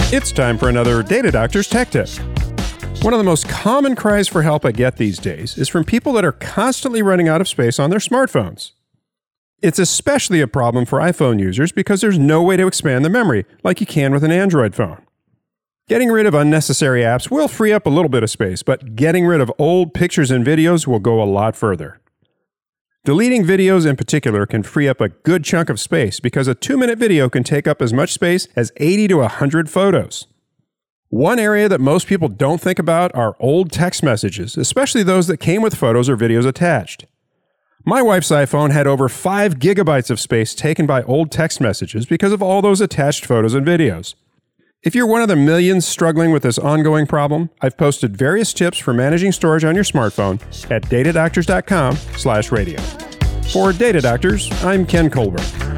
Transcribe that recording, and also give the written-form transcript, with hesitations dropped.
It's time for another Data Doctor's Tech Tip. One of the most common cries for help I get these days is from people that are constantly running out of space on their smartphones. It's especially a problem for iPhone users because there's no way to expand the memory like you can with an Android phone. Getting rid of unnecessary apps will free up a little bit of space, but getting rid of old pictures and videos will go a lot further. Deleting videos in particular can free up a good chunk of space because a 2-minute video can take up as much space as 80 to 100 photos. One area that most people don't think about are old text messages, especially those that came with photos or videos attached. My wife's iPhone had over 5 gigabytes of space taken by old text messages because of all those attached photos and videos. If you're one of the millions struggling with this ongoing problem, I've posted various tips for managing storage on your smartphone at datadoctors.com/radio. For Data Doctors, I'm Ken Colbert.